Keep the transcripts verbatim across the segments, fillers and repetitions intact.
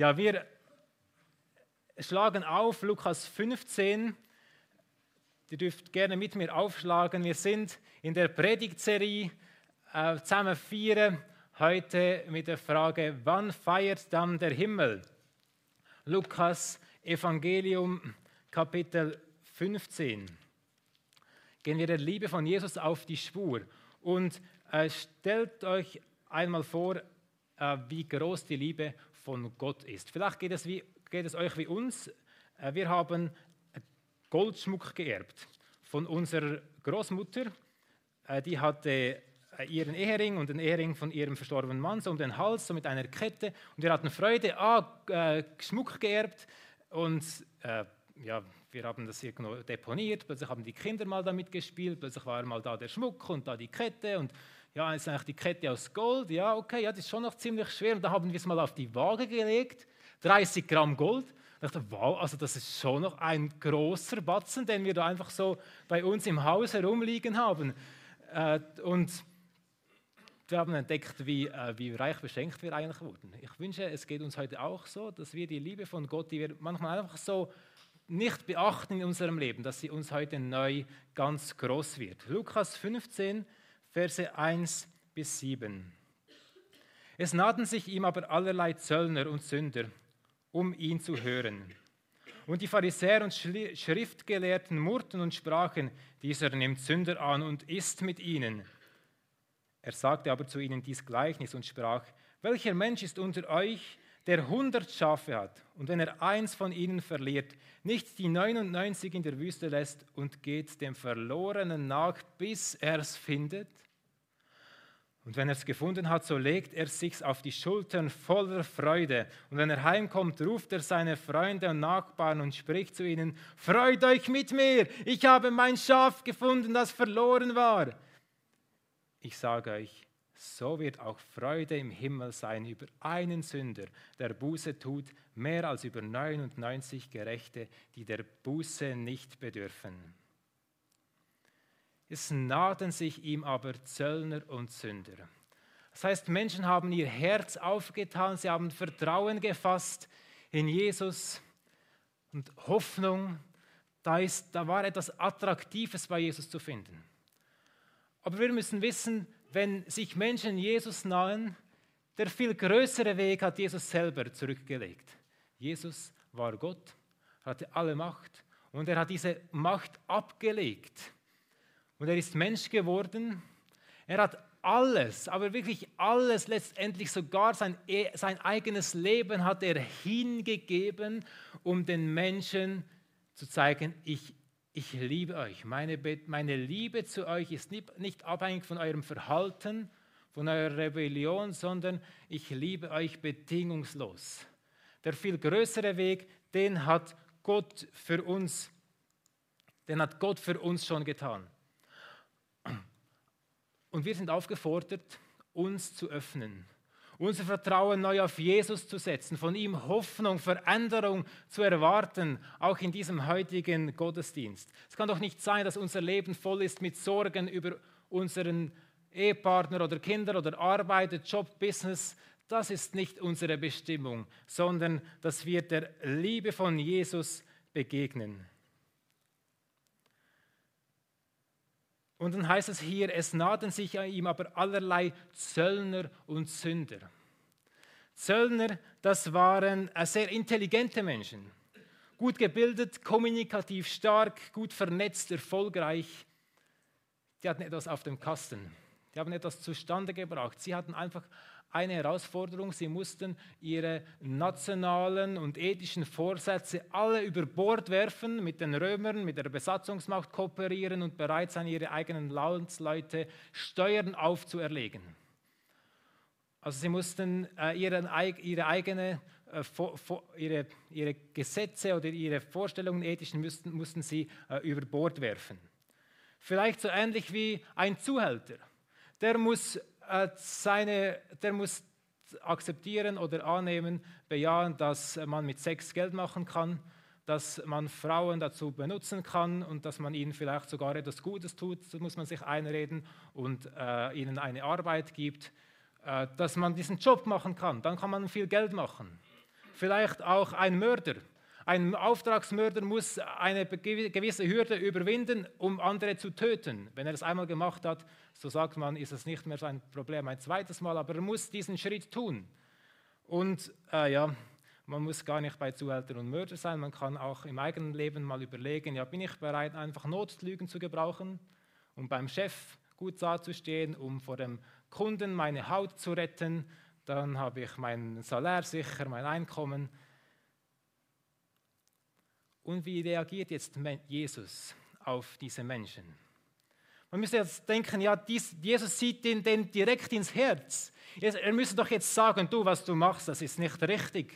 Ja, wir schlagen auf Lukas fünfzehn. Ihr dürft gerne mit mir aufschlagen. Wir sind in der Predigtserie äh, zusammen feiern, heute mit der Frage, wann feiert dann der Himmel? Lukas Evangelium Kapitel fünfzehn. Gehen wir der Liebe von Jesus auf die Spur und äh, stellt euch einmal vor, äh, wie groß die Liebe von Gott ist. Vielleicht geht es, wie, geht es euch wie uns. Äh, wir haben Goldschmuck geerbt von unserer Großmutter. Äh, die hatte äh, ihren Ehering und den Ehering von ihrem verstorbenen Mann so um den Hals, so mit einer Kette. Und wir hatten Freude, ah, äh, Schmuck geerbt und äh, ja, wir haben das irgendwo deponiert, plötzlich haben die Kinder mal damit gespielt, plötzlich war mal da der Schmuck und da die Kette und ja, ist eigentlich die Kette aus Gold, ja, okay, ja, das ist schon noch ziemlich schwer und da haben wir es mal auf die Waage gelegt, dreißig Gramm Gold. Ich dachte, wow, also das ist schon noch ein großer Batzen, den wir da einfach so bei uns im Haus herumliegen haben. Äh, und wir haben entdeckt, wie, äh, wie reich beschenkt wir eigentlich wurden. Ich wünsche, es geht uns heute auch so, dass wir die Liebe von Gott, die wir manchmal einfach so nicht beachten in unserem Leben, dass sie uns heute neu ganz groß wird. Lukas fünfzehn, Verse eins bis sieben. Es nahten sich ihm aber allerlei Zöllner und Sünder, um ihn zu hören. Und die Pharisäer und Schriftgelehrten murrten und sprachen, dieser nimmt Sünder an und isst mit ihnen. Er sagte aber zu ihnen dies Gleichnis und sprach, welcher Mensch ist unter euch, der hundert Schafe hat, und wenn er eins von ihnen verliert, nicht die neunundneunzig in der Wüste lässt und geht dem Verlorenen nach, bis er es findet? Und wenn er es gefunden hat, so legt er sich's auf die Schultern voller Freude. Und wenn er heimkommt, ruft er seine Freunde und Nachbarn und spricht zu ihnen, freut euch mit mir, ich habe mein Schaf gefunden, das verloren war. Ich sage euch, so wird auch Freude im Himmel sein über einen Sünder, der Buße tut, mehr als über neunundneunzig Gerechte, die der Buße nicht bedürfen. Es nahten sich ihm aber Zöllner und Sünder. Das heißt, Menschen haben ihr Herz aufgetan, sie haben Vertrauen gefasst in Jesus und Hoffnung. Da, ist, da war etwas Attraktives bei Jesus zu finden. Aber wir müssen wissen, wenn sich Menschen Jesus nahen, der viel größere Weg hat Jesus selber zurückgelegt. Jesus war Gott, hatte alle Macht und er hat diese Macht abgelegt. Und er ist Mensch geworden. Er hat alles, aber wirklich alles, letztendlich sogar sein, sein eigenes Leben hat er hingegeben, um den Menschen zu zeigen, ich Ich liebe euch. Meine, meine Liebe zu euch ist nicht, nicht abhängig von eurem Verhalten, von eurer Rebellion, sondern ich liebe euch bedingungslos. Der viel größere Weg, den hat Gott für uns, den hat Gott für uns schon getan. Und wir sind aufgefordert, uns zu öffnen. Unser Vertrauen neu auf Jesus zu setzen, von ihm Hoffnung, Veränderung zu erwarten, auch in diesem heutigen Gottesdienst. Es kann doch nicht sein, dass unser Leben voll ist mit Sorgen über unseren Ehepartner oder Kinder oder Arbeit, Job, Business. Das ist nicht unsere Bestimmung, sondern dass wir der Liebe von Jesus begegnen. Und dann heißt es hier, es nahten sich an ihm aber allerlei Zöllner und Sünder. Zöllner, das waren sehr intelligente Menschen, gut gebildet, kommunikativ stark, gut vernetzt, erfolgreich. Die hatten etwas auf dem Kasten, die haben etwas zustande gebracht. Sie hatten einfach eine Herausforderung, sie mussten ihre nationalen und ethischen Vorsätze alle über Bord werfen, mit den Römern, mit der Besatzungsmacht kooperieren und bereit sein, ihre eigenen Landsleute Steuern aufzuerlegen. Also sie mussten äh, ihren, ihre eigene, äh, vor, vor, ihre, ihre Gesetze oder ihre Vorstellungen ethischen mussten, mussten sie äh, über Bord werfen. Vielleicht so ähnlich wie ein Zuhälter. Der muss Seine, der muss akzeptieren oder annehmen, bejahen, dass man mit Sex Geld machen kann, dass man Frauen dazu benutzen kann und dass man ihnen vielleicht sogar etwas Gutes tut, das muss man sich einreden und äh, ihnen eine Arbeit gibt, äh, dass man diesen Job machen kann, dann kann man viel Geld machen. vielleicht auch ein Mörder. Ein Auftragsmörder muss eine gewisse Hürde überwinden, um andere zu töten. Wenn er es einmal gemacht hat, so sagt man, ist es nicht mehr so ein Problem ein zweites Mal, aber er muss diesen Schritt tun. Und äh, ja, man muss gar nicht bei Zuhälter und Mörder sein, man kann auch im eigenen Leben mal überlegen, ja, bin ich bereit, einfach Notlügen zu gebrauchen, um beim Chef gut dazustehen, um vor dem Kunden meine Haut zu retten, dann habe ich mein Salär sicher, mein Einkommen. Und wie reagiert jetzt Jesus auf diese Menschen? Man müsste jetzt denken, ja, dies, Jesus sieht den, den direkt ins Herz. Er müsste doch jetzt sagen, du, was du machst, das ist nicht richtig.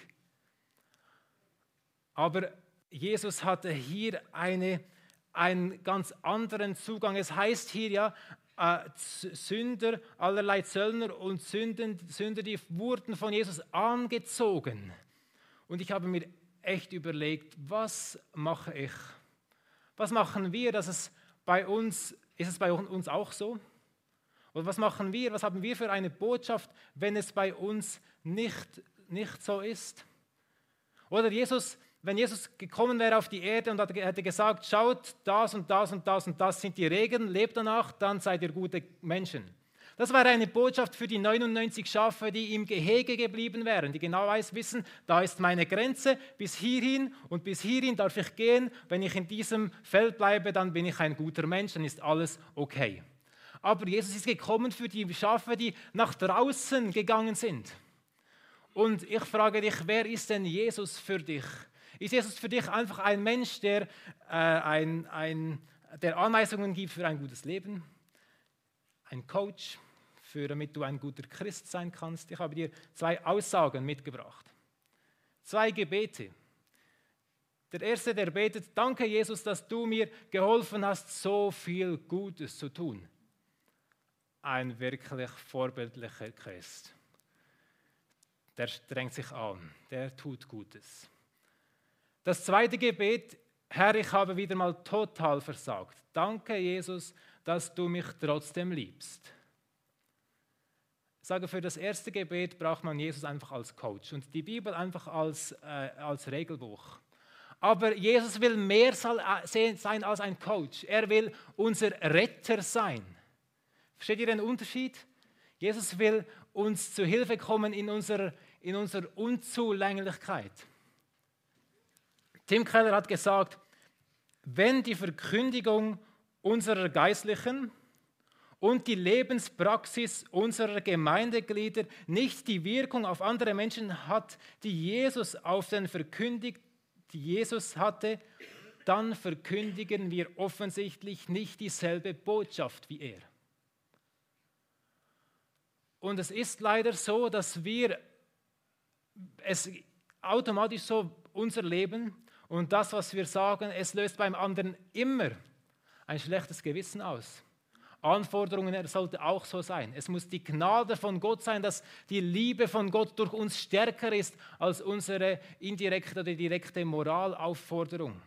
Aber Jesus hatte hier eine, einen ganz anderen Zugang. Es heißt hier ja, äh, Sünder, allerlei Zöllner und Sünden, Sünder, die wurden von Jesus angezogen. Und ich habe mir echt überlegt, was mache ich? Was machen wir, dass es bei uns, ist es bei uns auch so? Oder was machen wir, was haben wir für eine Botschaft, wenn es bei uns nicht, nicht so ist? Oder Jesus, wenn Jesus gekommen wäre auf die Erde und hätte gesagt, schaut, das und das und das und das sind die Regeln, lebt danach, dann seid ihr gute Menschen. Das wäre eine Botschaft für die neunundneunzig Schafe, die im Gehege geblieben wären, die genau weiß, wissen, da ist meine Grenze, bis hierhin und bis hierhin darf ich gehen. Wenn ich in diesem Feld bleibe, dann bin ich ein guter Mensch, dann ist alles okay. Aber Jesus ist gekommen für die Schafe, die nach draußen gegangen sind. Und ich frage dich, wer ist denn Jesus für dich? Ist Jesus für dich einfach ein Mensch, der, äh, ein, ein, der Anweisungen gibt für ein gutes Leben? Ein Coach, für, damit du ein guter Christ sein kannst? Ich habe dir zwei Aussagen mitgebracht. Zwei Gebete. Der erste, der betet, danke Jesus, dass du mir geholfen hast, so viel Gutes zu tun. Ein wirklich vorbildlicher Christ. Der strengt sich an, der tut Gutes. Das zweite Gebet, Herr, ich habe wieder mal total versagt. Danke, Jesus, dass du mich trotzdem liebst. Ich sage, für das erste Gebet braucht man Jesus einfach als Coach und die Bibel einfach als, äh, als Regelbuch. Aber Jesus will mehr sein als ein Coach. Er will unser Retter sein. Versteht ihr den Unterschied? Jesus will uns zu Hilfe kommen in unserer, in unserer Unzulänglichkeit. Tim Keller hat gesagt, wenn die Verkündigung unserer Geistlichen und die Lebenspraxis unserer Gemeindeglieder nicht die Wirkung auf andere Menschen hat, die Jesus auf den verkündigt, die Jesus hatte, dann verkündigen wir offensichtlich nicht dieselbe Botschaft wie er. Und es ist leider so, dass wir es automatisch so unser Leben und das, was wir sagen, es löst beim anderen immer ein schlechtes Gewissen aus. Anforderungen sollte auch so sein. Es muss die Gnade von Gott sein, dass die Liebe von Gott durch uns stärker ist als unsere indirekte oder direkte Moralaufforderung.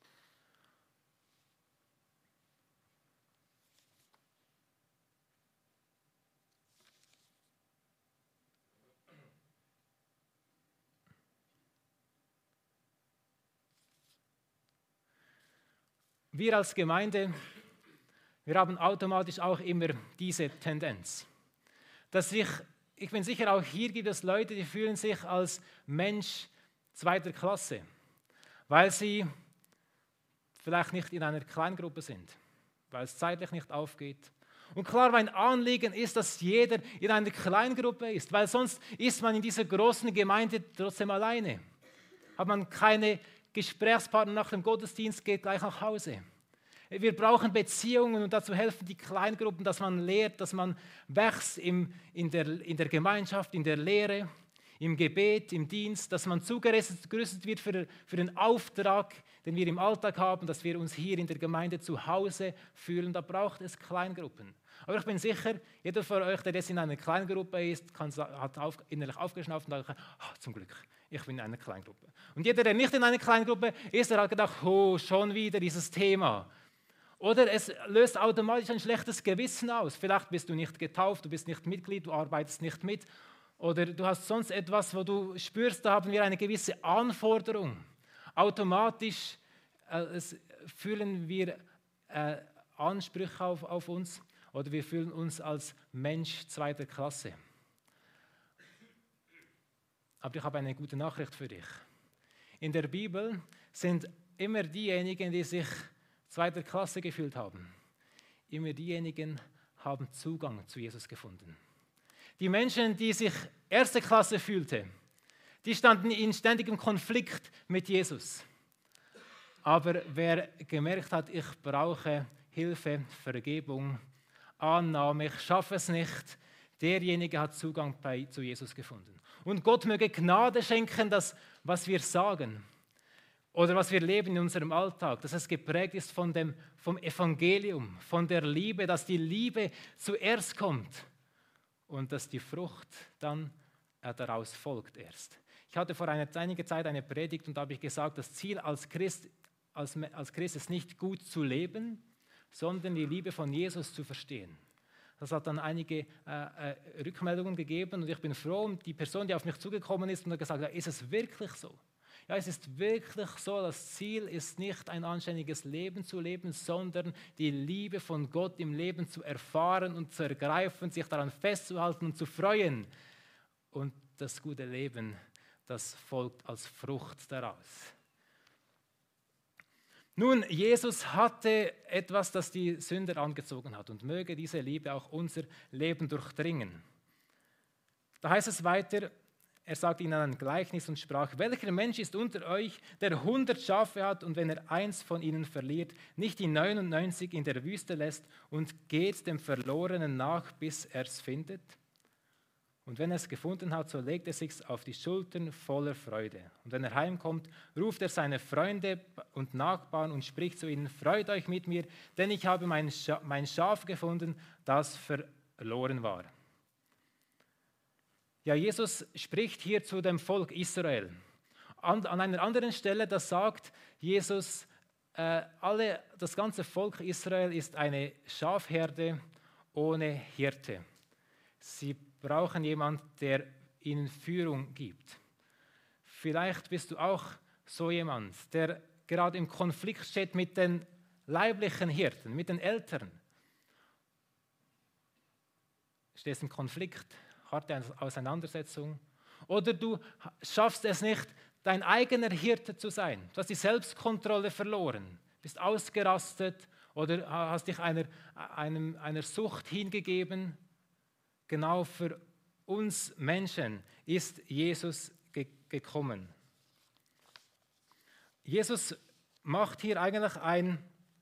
Wir als Gemeinde, wir haben automatisch auch immer diese Tendenz. Dass ich, ich bin sicher, auch hier gibt es Leute, die fühlen sich als Mensch zweiter Klasse, weil sie vielleicht nicht in einer Kleingruppe sind, weil es zeitlich nicht aufgeht. Und klar, mein Anliegen ist, dass jeder in einer Kleingruppe ist, weil sonst ist man in dieser großen Gemeinde trotzdem alleine. Hat man keine Gesprächspartner nach dem Gottesdienst, geht gleich nach Hause. Wir brauchen Beziehungen und dazu helfen die Kleingruppen, dass man lehrt, dass man wächst im, in, der, in der Gemeinschaft, in der Lehre, im Gebet, im Dienst, dass man zugerüstet wird für, für den Auftrag, den wir im Alltag haben, dass wir uns hier in der Gemeinde zu Hause fühlen. Da braucht es Kleingruppen. Aber ich bin sicher, jeder von euch, der jetzt in einer Kleingruppe ist, kann, hat auf, innerlich aufgeschnauft und sagt, oh, zum Glück, ich bin in einer Kleingruppe. Und jeder, der nicht in einer Kleingruppe ist, der hat gedacht, oh, schon wieder dieses Thema. Oder es löst automatisch ein schlechtes Gewissen aus. Vielleicht bist du nicht getauft, du bist nicht Mitglied, du arbeitest nicht mit. oder du hast sonst etwas, wo du spürst, da haben wir eine gewisse Anforderung. Automatisch äh, es, fühlen wir äh, Ansprüche auf, auf uns oder wir fühlen uns als Mensch zweiter Klasse. Aber ich habe eine gute Nachricht für dich. In der Bibel sind immer diejenigen, die sich zweiter Klasse gefühlt haben, immer diejenigen haben Zugang zu Jesus gefunden. Die Menschen, die sich erste Klasse fühlten, die standen in ständigem Konflikt mit Jesus. Aber wer gemerkt hat, ich brauche Hilfe, Vergebung, Annahme, ich schaffe es nicht, derjenige hat Zugang bei, zu Jesus gefunden. Und Gott möge Gnade schenken, dass was wir sagen oder was wir leben in unserem Alltag, dass es geprägt ist von dem, vom Evangelium, von der Liebe, dass die Liebe zuerst kommt und dass die Frucht dann äh, daraus folgt erst. Ich hatte vor einer, einiger Zeit eine Predigt und da habe ich gesagt, das Ziel als Christ, als, als Christ ist nicht gut zu leben, sondern die Liebe von Jesus zu verstehen. Das hat dann einige äh, äh, Rückmeldungen gegeben und ich bin froh um die Person, die auf mich zugekommen ist und hat gesagt, ja, ist es wirklich so? Ja, es ist wirklich so, das Ziel ist nicht ein anständiges Leben zu leben, sondern die Liebe von Gott im Leben zu erfahren und zu ergreifen, sich daran festzuhalten und zu freuen. Und das gute Leben, das folgt als Frucht daraus. Nun, Jesus hatte etwas, das die Sünder angezogen hat und möge diese Liebe auch unser Leben durchdringen. Da heißt es weiter, er sagt ihnen ein Gleichnis und sprach, welcher Mensch ist unter euch, der hundert Schafe hat und wenn er eins von ihnen verliert, nicht die neunundneunzig in der Wüste lässt und geht dem Verlorenen nach, bis er es findet? Und wenn er es gefunden hat, so legt er sich auf die Schultern voller Freude. Und wenn er heimkommt, ruft er seine Freunde und Nachbarn und spricht zu ihnen, freut euch mit mir, denn ich habe mein Schaf, mein Schaf gefunden, das verloren war. Ja, Jesus spricht hier zu dem Volk Israel. An, an einer anderen Stelle, da sagt Jesus, äh, alle, das ganze Volk Israel ist eine Schafherde ohne Hirte. Sie brauchen jemanden, der ihnen Führung gibt. Vielleicht bist du auch so jemand, der gerade im Konflikt steht mit den leiblichen Hirten, mit den Eltern. Stehst im Konflikt, harte Auseinandersetzung. Oder du schaffst es nicht, dein eigener Hirte zu sein. Du hast die Selbstkontrolle verloren, bist ausgerastet oder hast dich einer, einem, einer Sucht hingegeben. Genau für uns Menschen ist Jesus ge- gekommen. Jesus macht hier eigentlich ein,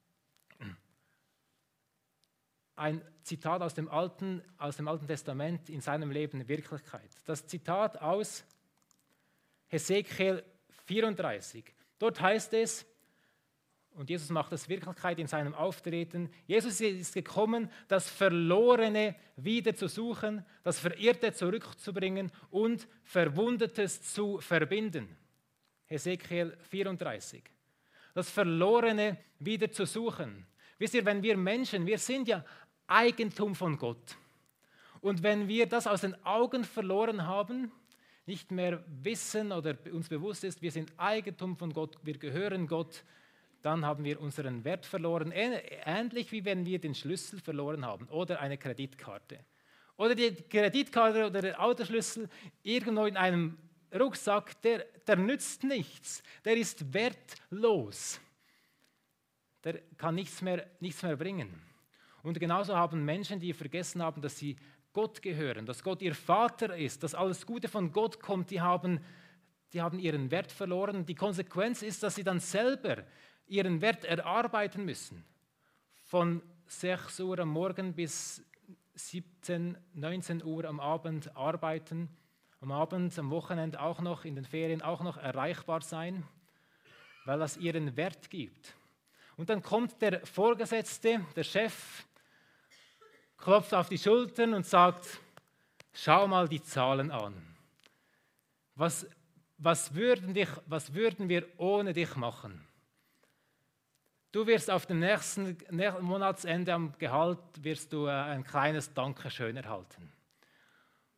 ein Zitat aus dem, Alten, aus dem Alten Testament in seinem Leben Wirklichkeit. Das Zitat aus Hesekiel vierunddreißig. Dort heißt es, und Jesus macht das Wirklichkeit in seinem Auftreten. Jesus ist gekommen, das Verlorene wieder zu suchen, das Verirrte zurückzubringen und Verwundetes zu verbinden. Hesekiel vierunddreißig. Das Verlorene wieder zu suchen. Wisst ihr, wenn wir Menschen, wir sind ja Eigentum von Gott. Und wenn wir das aus den Augen verloren haben, nicht mehr wissen oder uns bewusst ist, wir sind Eigentum von Gott, wir gehören Gott, dann haben wir unseren Wert verloren, ähnlich wie wenn wir den Schlüssel verloren haben oder eine Kreditkarte. Oder die Kreditkarte oder der Autoschlüssel irgendwo in einem Rucksack, der, der nützt nichts, der ist wertlos, der kann nichts mehr, nichts mehr bringen. Und genauso haben Menschen, die vergessen haben, dass sie Gott gehören, dass Gott ihr Vater ist, dass alles Gute von Gott kommt, die haben, die haben ihren Wert verloren. Die Konsequenz ist, dass sie dann selber ihren Wert erarbeiten müssen. Von sechs Uhr am Morgen bis siebzehn, neunzehn Uhr am Abend arbeiten, am Abend, am Wochenende auch noch, in den Ferien auch noch erreichbar sein, weil das ihren Wert gibt. Und dann kommt der Vorgesetzte, der Chef, klopft auf die Schultern und sagt, schau mal die Zahlen an. Was, was, würden dich, was würden wir ohne dich machen? Du wirst auf dem nächsten Monatsende am Gehalt wirst du ein kleines Dankeschön erhalten.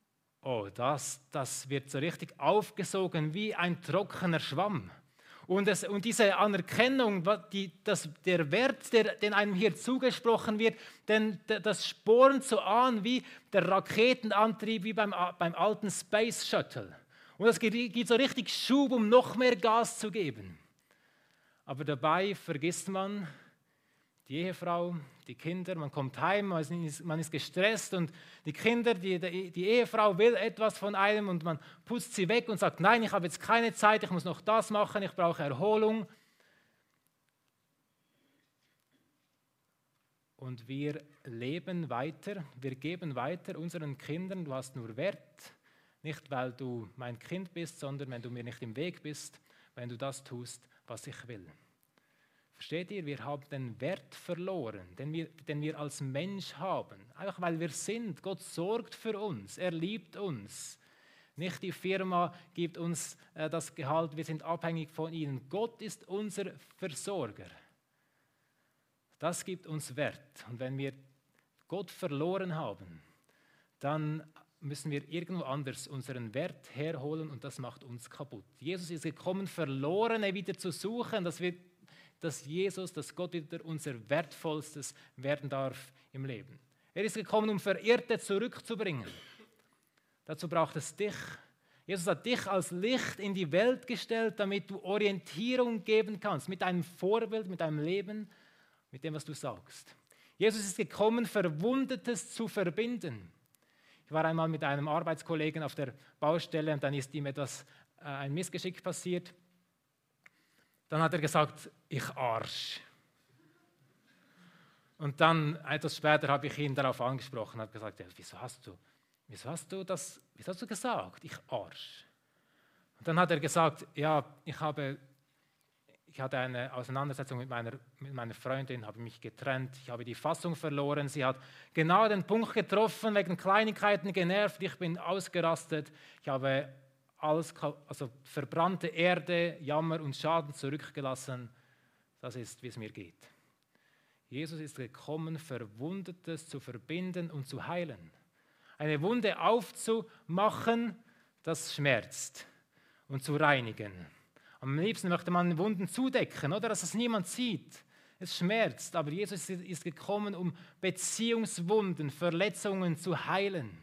oh, das, das wird so richtig aufgesogen wie ein trockener Schwamm. Und, es, und diese Anerkennung, die, das, der Wert, der, den einem hier zugesprochen wird, denn das spornt so an wie der Raketenantrieb, wie beim, beim alten Space Shuttle. Und es gibt so richtig Schub, um noch mehr Gas zu geben. Aber dabei vergisst man die Ehefrau, die Kinder, man kommt heim, man ist gestresst und die Kinder, die, die, die Ehefrau will etwas von einem und man putzt sie weg und sagt, nein, ich habe jetzt keine Zeit, ich muss noch das machen, ich brauche Erholung. Und wir leben weiter, wir geben weiter unseren Kindern, du hast nur Wert, nicht weil du mein Kind bist, sondern wenn du mir nicht im Weg bist, wenn du das tust, was ich will. Versteht ihr? Wir haben den Wert verloren, den wir, den wir als Mensch haben. Einfach weil wir sind. Gott sorgt für uns. Er liebt uns. Nicht die Firma gibt uns äh, das Gehalt, wir sind abhängig von ihnen. Gott ist unser Versorger. Das gibt uns Wert. Und wenn wir Gott verloren haben, dann müssen wir irgendwo anders unseren Wert herholen und das macht uns kaputt. Jesus ist gekommen, Verlorene wieder zu suchen, dass wir dass Jesus, dass Gott wieder unser Wertvollstes werden darf im Leben. Er ist gekommen, um Verirrte zurückzubringen. Dazu braucht es dich. Jesus hat dich als Licht in die Welt gestellt, damit du Orientierung geben kannst, mit deinem Vorbild, mit deinem Leben, mit dem, was du sagst. Jesus ist gekommen, Verwundetes zu verbinden. Ich war einmal mit einem Arbeitskollegen auf der Baustelle und dann ist ihm etwas, äh, ein Missgeschick passiert. Dann hat er gesagt, ich Arsch. Und dann, etwas später, habe ich ihn darauf angesprochen und habe gesagt, ja, wieso hast du, wieso hast du das, wieso hast du gesagt, ich Arsch? Und dann hat er gesagt, ja, ich habe, ich hatte eine Auseinandersetzung mit meiner, mit meiner Freundin, habe mich getrennt, ich habe die Fassung verloren, sie hat genau den Punkt getroffen, wegen Kleinigkeiten genervt, ich bin ausgerastet, ich habe alles, also verbrannte Erde, Jammer und Schaden zurückgelassen. Das ist, wie es mir geht. Jesus ist gekommen, Verwundetes zu verbinden und zu heilen. Eine Wunde aufzumachen, das schmerzt, und zu reinigen. Am liebsten möchte man Wunden zudecken, oder dass es niemand sieht. Es schmerzt, aber Jesus ist gekommen, um Beziehungswunden, Verletzungen zu heilen.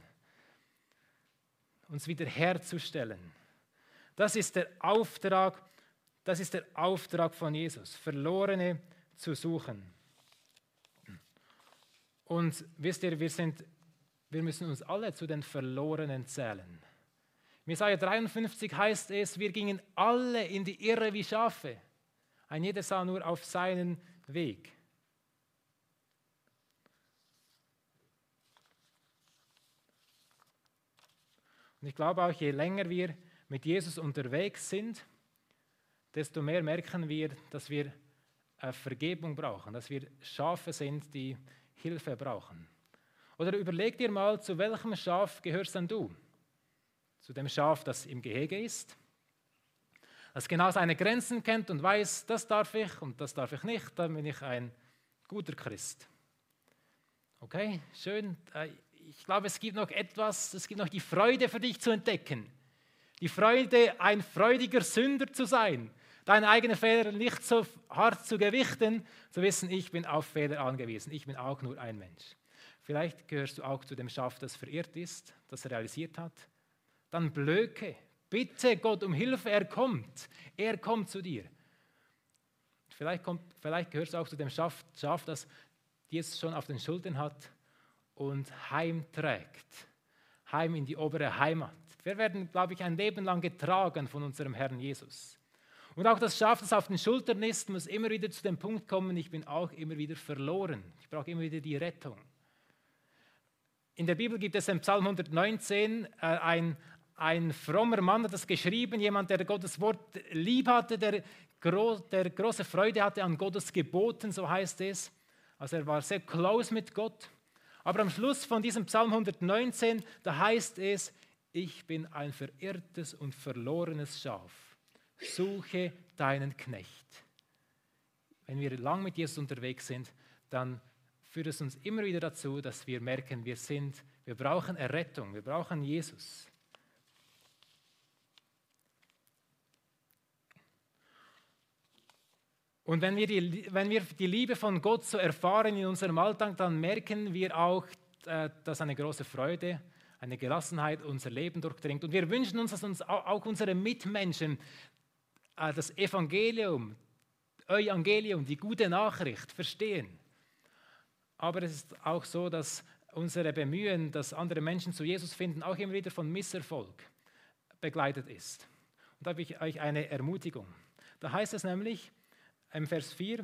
Uns wiederherzustellen. Das ist der Auftrag, das ist der Auftrag von Jesus, Verlorene zu suchen. Und wisst ihr, wir, sind, wir müssen uns alle zu den Verlorenen zählen. In Jesaja dreiundfünfzig heißt es, wir gingen alle in die Irre wie Schafe. Ein jeder sah nur auf seinen Weg. Und ich glaube auch, je länger wir mit Jesus unterwegs sind, desto mehr merken wir, dass wir Vergebung brauchen, dass wir Schafe sind, die Hilfe brauchen. Oder überleg dir mal, zu welchem Schaf gehörst denn du? Zu dem Schaf, das im Gehege ist, das genau seine Grenzen kennt und weiß, das darf ich und das darf ich nicht, dann bin ich ein guter Christ. Okay, schön. Ich glaube, es gibt noch etwas, es gibt noch die Freude für dich zu entdecken. Die Freude, ein freudiger Sünder zu sein, deine eigenen Fehler nicht so hart zu gewichten, zu wissen, ich bin auf Fehler angewiesen, ich bin auch nur ein Mensch. Vielleicht gehörst du auch zu dem Schaf, das verirrt ist, das realisiert hat. Dann blöke, bitte Gott um Hilfe, er kommt, er kommt zu dir. Vielleicht, kommt, vielleicht gehörst du auch zu dem Schaf, Schaf, das Jesus schon auf den Schultern hat und heimträgt, heim in die obere Heimat. Wir werden, glaube ich, ein Leben lang getragen von unserem Herrn Jesus. Und auch das Schaf, das auf den Schultern ist, muss immer wieder zu dem Punkt kommen, ich bin auch immer wieder verloren. Ich brauche immer wieder die Rettung. In der Bibel gibt es im Psalm hundertneunzehn äh, ein, ein frommer Mann, hat das geschrieben, jemand, der Gottes Wort lieb hatte, der, gro der große Freude hatte an Gottes Geboten, so heißt es. Also er war sehr close mit Gott. Aber am Schluss von diesem Psalm hundertneunzehn, da heißt es, ich bin ein verirrtes und verlorenes Schaf. Suche deinen Knecht. Wenn wir lang mit Jesus unterwegs sind, dann führt es uns immer wieder dazu, dass wir merken, wir sind, Wir brauchen Errettung, wir brauchen Jesus. Und wenn wir, die, wenn wir die Liebe von Gott so erfahren in unserem Alltag, dann merken wir auch, äh, dass eine große Freude, eine Gelassenheit unser Leben durchdringt. Und wir wünschen uns, dass uns auch unsere Mitmenschen äh, das Evangelium, Evangelium, die gute Nachricht verstehen. Aber es ist auch so, dass unsere Bemühen, dass andere Menschen zu Jesus finden, auch immer wieder von Misserfolg begleitet ist. Und da habe ich euch eine Ermutigung. Da heißt es nämlich im Vers vier,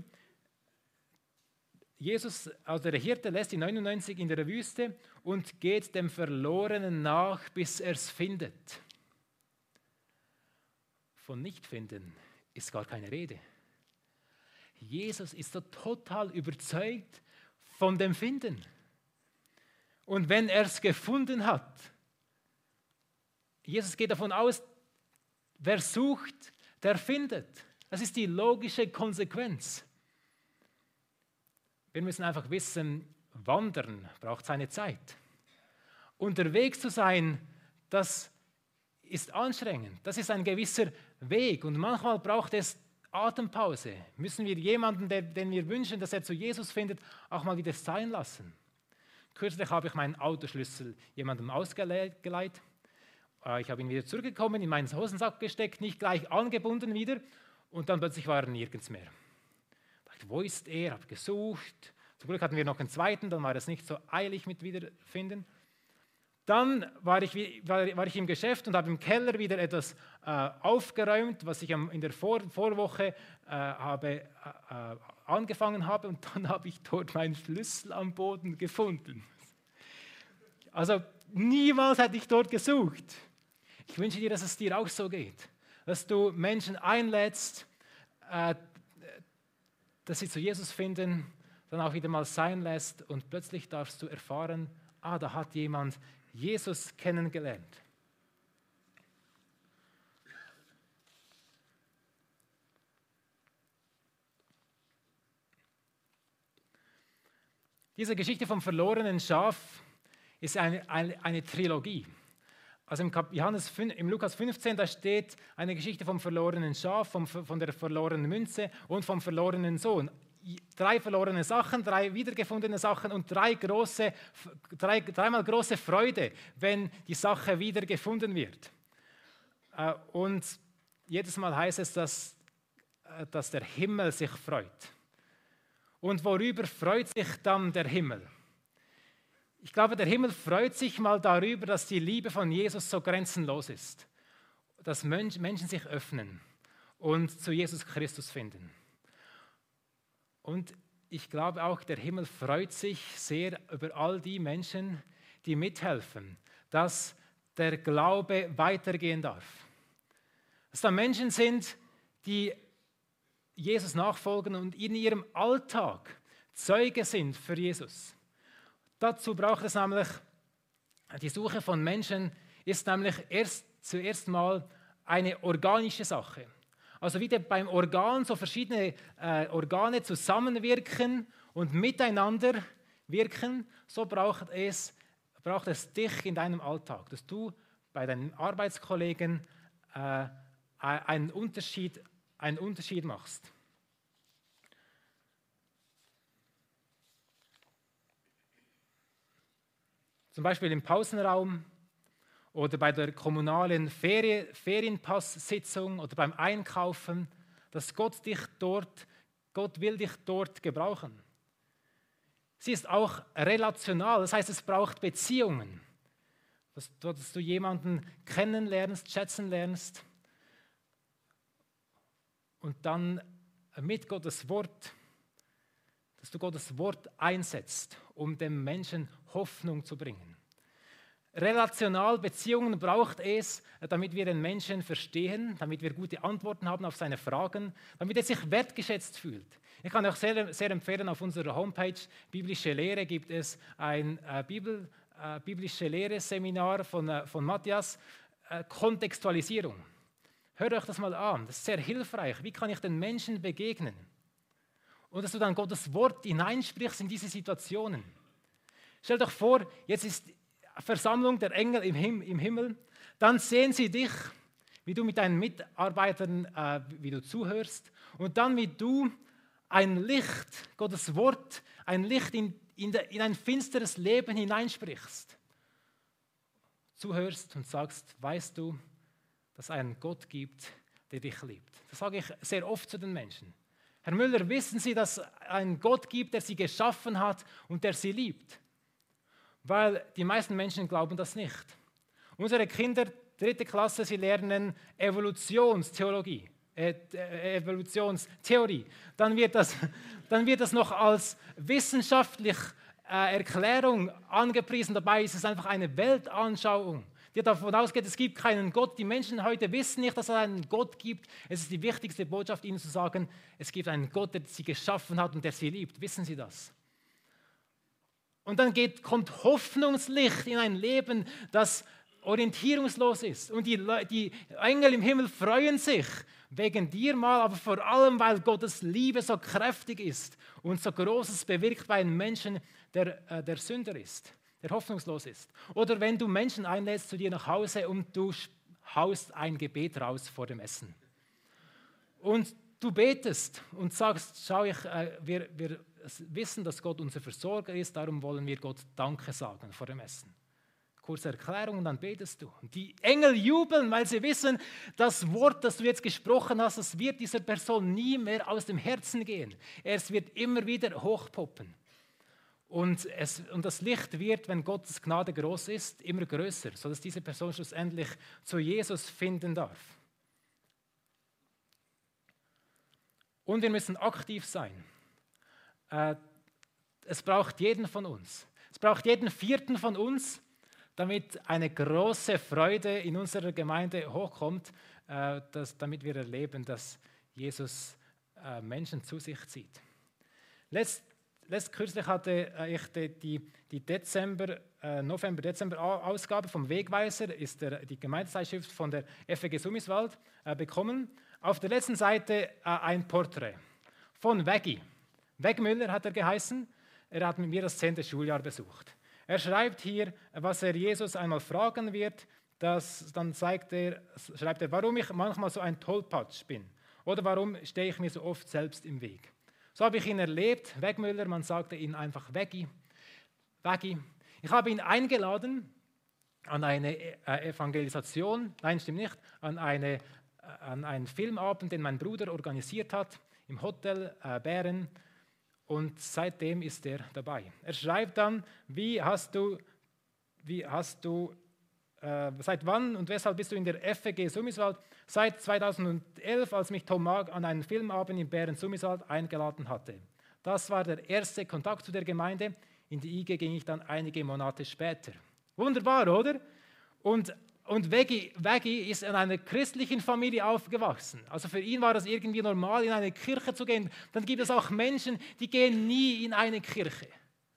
Jesus, also der Hirte, lässt die neunundneunzig in der Wüste und geht dem Verlorenen nach, bis er es findet. Von Nichtfinden ist gar keine Rede. Jesus ist so total überzeugt von dem Finden. Und wenn er es gefunden hat, Jesus geht davon aus, wer sucht, der findet. Das ist die logische Konsequenz. Wir müssen einfach wissen, wandern braucht seine Zeit. Unterwegs zu sein, das ist anstrengend. Das ist ein gewisser Weg. Und manchmal braucht es Atempause. Müssen wir jemanden, der, den wir wünschen, dass er zu Jesus findet, auch mal wieder sein lassen. Kürzlich habe ich meinen Autoschlüssel jemandem ausgeleiht. Ich habe ihn wieder zurückgekommen, in meinen Hosensack gesteckt, nicht gleich angebunden wieder. Und dann plötzlich war er nirgends mehr. Ich dachte, wo ist er? Ich habe gesucht. Zum Glück hatten wir noch einen zweiten, dann war es nicht so eilig mit Wiederfinden. Dann war ich, war, war ich im Geschäft und habe im Keller wieder etwas äh, aufgeräumt, was ich am, in der Vor Vorwoche äh, habe, äh, angefangen habe. Und dann habe ich dort meinen Schlüssel am Boden gefunden. Also niemals hätte ich dort gesucht. Ich wünsche dir, dass es dir auch so geht. Dass du Menschen einlädst, äh, dass sie zu Jesus finden, dann auch wieder mal sein lässt und plötzlich darfst du erfahren, ah, da hat jemand Jesus kennengelernt. Diese Geschichte vom verlorenen Schaf ist eine, eine, eine Trilogie. Also im, Johannes, im Lukas fünfzehn, da steht eine Geschichte vom verlorenen Schaf, vom, von der verlorenen Münze und vom verlorenen Sohn. Drei verlorene Sachen, drei wiedergefundene Sachen und drei große, drei, dreimal große Freude, wenn die Sache wiedergefunden wird. Und jedes Mal heißt es, dass, dass der Himmel sich freut. Und worüber freut sich dann der Himmel? Ich glaube, der Himmel freut sich mal darüber, dass die Liebe von Jesus so grenzenlos ist. Dass Menschen sich öffnen und zu Jesus Christus finden. Und ich glaube auch, der Himmel freut sich sehr über all die Menschen, die mithelfen, dass der Glaube weitergehen darf. Dass da Menschen sind, die Jesus nachfolgen und in ihrem Alltag Zeuge sind für Jesus. Dazu braucht es nämlich, die Suche von Menschen ist nämlich erst zuerst mal eine organische Sache. Also wie beim Organ so verschiedene äh, Organe zusammenwirken und miteinander wirken, so braucht es, braucht es dich in deinem Alltag, dass du bei deinen Arbeitskollegen äh, einen Unterschied, einen Unterschied machst. Zum Beispiel im Pausenraum oder bei der kommunalen Ferien, Ferienpasssitzung oder beim Einkaufen, dass Gott dich dort, Gott will dich dort gebrauchen. Sie ist auch relational, das heißt, es braucht Beziehungen, dass, dass du jemanden kennenlernst, schätzen lernst und dann mit Gottes Wort, dass du Gottes Wort einsetzt, um dem Menschen Hoffnung zu bringen. Relational Beziehungen braucht es, damit wir den Menschen verstehen, damit wir gute Antworten haben auf seine Fragen, damit er sich wertgeschätzt fühlt. Ich kann euch sehr, sehr empfehlen, auf unserer Homepage Biblische Lehre gibt es ein äh, Bibel, äh, Biblische Lehre-Seminar von, äh, von Matthias, äh, Kontextualisierung. Hört euch das mal an, das ist sehr hilfreich. Wie kann ich den Menschen begegnen? Und dass du dann Gottes Wort hineinsprichst in diese Situationen. Stell dir vor, jetzt ist Versammlung der Engel im, Him- im Himmel. Dann sehen sie dich, wie du mit deinen Mitarbeitern, äh, wie du zuhörst. Und dann, wie du ein Licht, Gottes Wort, ein Licht in, in, de, in ein finsteres Leben hineinsprichst. Zuhörst und sagst, weißt du, dass es einen Gott gibt, der dich liebt. Das sage ich sehr oft zu den Menschen. Herr Müller, wissen Sie, dass es einen Gott gibt, der Sie geschaffen hat und der Sie liebt? Weil die meisten Menschen glauben das nicht. Unsere Kinder, dritte Klasse, sie lernen Evolutionstheologie, äh, äh, Evolutionstheorie. Dann wird das, dann wird das noch als wissenschaftliche äh, Erklärung angepriesen. Dabei ist es einfach eine Weltanschauung, die davon ausgeht, es gibt keinen Gott. Die Menschen heute wissen nicht, dass es einen Gott gibt. Es ist die wichtigste Botschaft, ihnen zu sagen, es gibt einen Gott, der sie geschaffen hat und der sie liebt. Wissen Sie das? Und dann geht, kommt Hoffnungslicht in ein Leben, das orientierungslos ist. Und die, die Engel im Himmel freuen sich wegen dir mal, aber vor allem, weil Gottes Liebe so kräftig ist und so Großes bewirkt bei einem Menschen, der, äh, der Sünder ist, der hoffnungslos ist. Oder wenn du Menschen einlädst zu dir nach Hause und du haust ein Gebet raus vor dem Essen. Und du betest und sagst, schau, ich, äh, wir, wir wissen, dass Gott unser Versorger ist, darum wollen wir Gott Danke sagen vor dem Essen. Kurze Erklärung und dann betest du. Und die Engel jubeln, weil sie wissen, das Wort, das du jetzt gesprochen hast, das wird dieser Person nie mehr aus dem Herzen gehen. Es wird immer wieder hochpoppen. Und, es, und das Licht wird, wenn Gottes Gnade groß ist, immer größer, sodass diese Person schlussendlich zu Jesus finden darf. Und wir müssen aktiv sein. Äh, es braucht jeden von uns. Es braucht jeden Vierten von uns, damit eine große Freude in unserer Gemeinde hochkommt, äh, dass, damit wir erleben, dass Jesus äh, Menschen zu sich zieht. Letzt, letzt kürzlich hatte ich die, die, die Dezember, äh, November-Dezember-Ausgabe vom Wegweiser, ist der, die Gemeindezeitschrift von der F E G Sumiswald, äh, bekommen. Auf der letzten Seite äh, ein Porträt von Weggi. Wegmüller hat er geheißen. Er hat mit mir das zehnte Schuljahr besucht. Er schreibt hier, was er Jesus einmal fragen wird. Das, dann zeigt er, schreibt er, warum ich manchmal so ein Tollpatsch bin oder warum stehe ich mir so oft selbst im Weg. So habe ich ihn erlebt, Wegmüller, man sagte ihn einfach Weggi. Weggi. Ich habe ihn eingeladen an eine Evangelisation, nein, stimmt nicht, an, eine, an einen Filmabend, den mein Bruder organisiert hat, im Hotel äh, Bären. Und seitdem ist er dabei. Er schreibt dann, wie hast du, wie hast du, äh, seit wann und weshalb bist du in der F E G Sumiswald? Seit zweitausendelf, als mich Tom Mag an einen Filmabend in Bären-Sumiswald eingeladen hatte. Das war der erste Kontakt zu der Gemeinde. In die I G ging ich dann einige Monate später. Wunderbar, oder? Und Und Weggi, Weggi ist in einer christlichen Familie aufgewachsen. Also für ihn war das irgendwie normal, in eine Kirche zu gehen. Dann gibt es auch Menschen, die gehen nie in eine Kirche.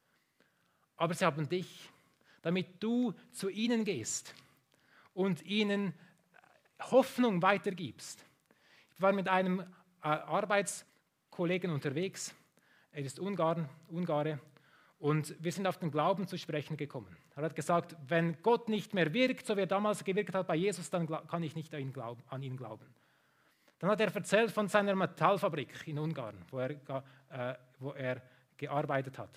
Aber sie haben dich, damit du zu ihnen gehst und ihnen Hoffnung weitergibst. Ich war mit einem Arbeitskollegen unterwegs. Er ist Ungarn, Ungare. Und wir sind auf den Glauben zu sprechen gekommen. Er hat gesagt, wenn Gott nicht mehr wirkt, so wie er damals gewirkt hat bei Jesus, dann kann ich nicht an ihn glauben. An ihn glauben. Dann hat er erzählt von seiner Metallfabrik in Ungarn, wo er, äh, wo er gearbeitet hat.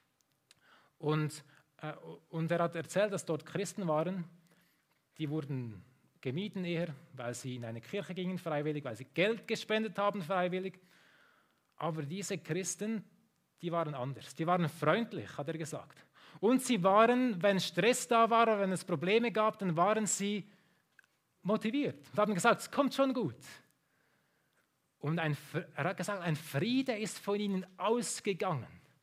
Und, äh, und er hat erzählt, dass dort Christen waren, die wurden gemieden eher, weil sie in eine Kirche gingen freiwillig, weil sie Geld gespendet haben freiwillig. Aber diese Christen, die waren anders. Die waren freundlich, hat er gesagt. Und sie waren, wenn Stress da war, wenn es Probleme gab, dann waren sie motiviert und haben gesagt, es kommt schon gut. Und ein, er hat gesagt, ein Friede ist von ihnen ausgegangen.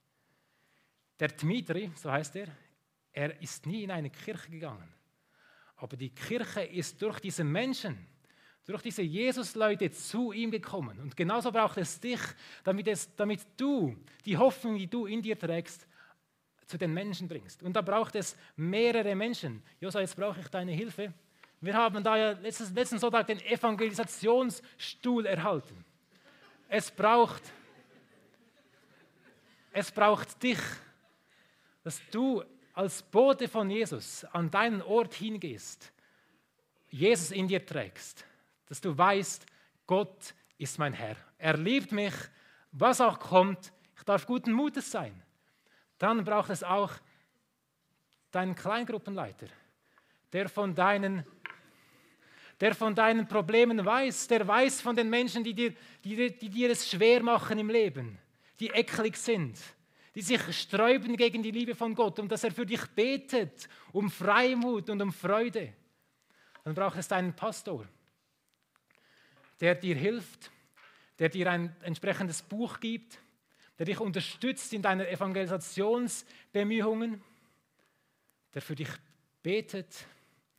Der Dmitri, so heißt er, er ist nie in eine Kirche gegangen. Aber die Kirche ist durch diese Menschen, durch diese Jesus-Leute zu ihm gekommen. Und genauso braucht es dich, damit, es, damit du die Hoffnung, die du in dir trägst, zu den Menschen bringst. Und da braucht es mehrere Menschen. Josa, jetzt brauche ich deine Hilfe. Wir haben da ja letztes, letzten Sonntag den Evangelisationsstuhl erhalten. Es braucht, es braucht dich, dass du als Bote von Jesus an deinen Ort hingehst, Jesus in dir trägst, dass du weißt, Gott ist mein Herr. Er liebt mich, was auch kommt, ich darf guten Mutes sein. Dann braucht es auch deinen Kleingruppenleiter, der von deinen, der von deinen Problemen weiß, der weiß von den Menschen, die dir, die, die dir es schwer machen im Leben, die eklig sind, die sich sträuben gegen die Liebe von Gott und dass er für dich betet, um Freimut und um Freude. Dann braucht es deinen Pastor, der dir hilft, der dir ein entsprechendes Buch gibt, der dich unterstützt in deiner Evangelisationsbemühungen, der für dich betet.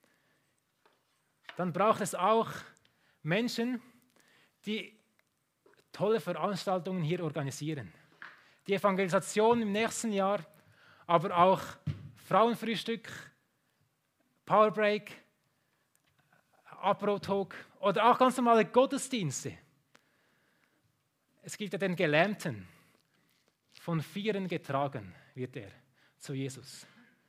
Dann braucht es auch Menschen, die tolle Veranstaltungen hier organisieren. Die Evangelisation im nächsten Jahr, aber auch Frauenfrühstück, Powerbreak, Apro-Talk oder auch ganz normale Gottesdienste. Es gibt ja den Gelähmten, von Vieren getragen wird er zu Jesus.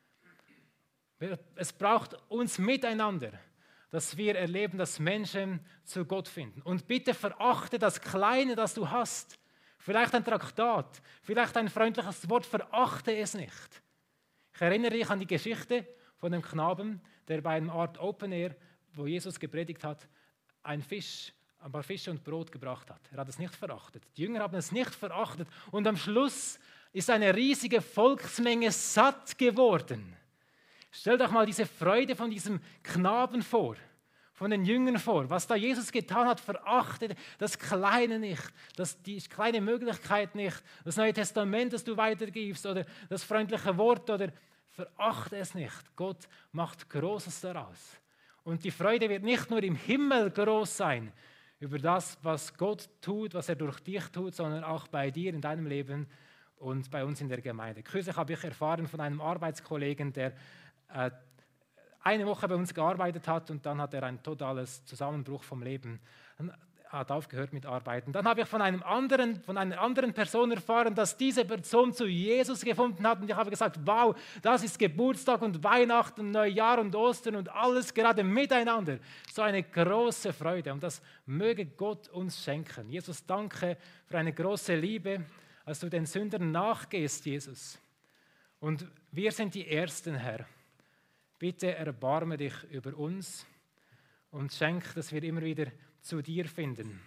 Es braucht uns miteinander, dass wir erleben, dass Menschen zu Gott finden. Und bitte verachte das Kleine, das du hast. Vielleicht ein Traktat, vielleicht ein freundliches Wort, verachte es nicht. Ich erinnere dich an die Geschichte von dem Knaben, der bei einem Art Open Air, wo Jesus gepredigt hat, ein Fisch, ein paar Fische und Brot gebracht hat. Er hat es nicht verachtet. Die Jünger haben es nicht verachtet. Und am Schluss ist eine riesige Volksmenge satt geworden. Stellt euch mal diese Freude von diesem Knaben vor, von den Jüngern vor. Was da Jesus getan hat, verachtet das Kleine nicht, das, die kleine Möglichkeit nicht, das Neue Testament, das du weitergibst oder das freundliche Wort, oder verachte es nicht. Gott macht Großes daraus. Und die Freude wird nicht nur im Himmel groß sein, über das, was Gott tut, was er durch dich tut, sondern auch bei dir in deinem Leben und bei uns in der Gemeinde. Kürzlich habe ich erfahren von einem Arbeitskollegen, der äh, eine Woche bei uns gearbeitet hat und dann hat er ein totales Zusammenbruch vom Leben, hat aufgehört mit Arbeiten. Dann habe ich von, einem anderen, von einer anderen Person erfahren, dass diese Person zu Jesus gefunden hat und ich habe gesagt, wow, das ist Geburtstag und Weihnachten, Neujahr und Ostern und alles gerade miteinander. So eine große Freude und das möge Gott uns schenken. Jesus, danke für eine große Liebe, als du den Sündern nachgehst, Jesus. Und wir sind die Ersten, Herr. Bitte erbarme dich über uns und schenk, dass wir immer wieder zu dir finden.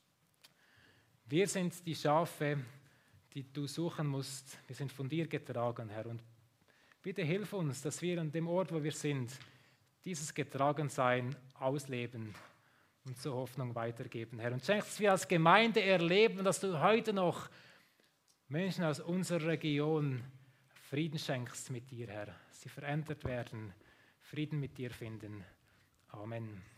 Wir sind die Schafe, die du suchen musst. Wir sind von dir getragen, Herr. Und bitte hilf uns, dass wir an dem Ort, wo wir sind, dieses Getragensein ausleben und zur Hoffnung weitergeben, Herr. Und schenk, dass wir als Gemeinde erleben, dass du heute noch Menschen aus unserer Region Frieden schenkst mit dir, Herr. Sie verändert werden, Frieden mit dir finden. Amen.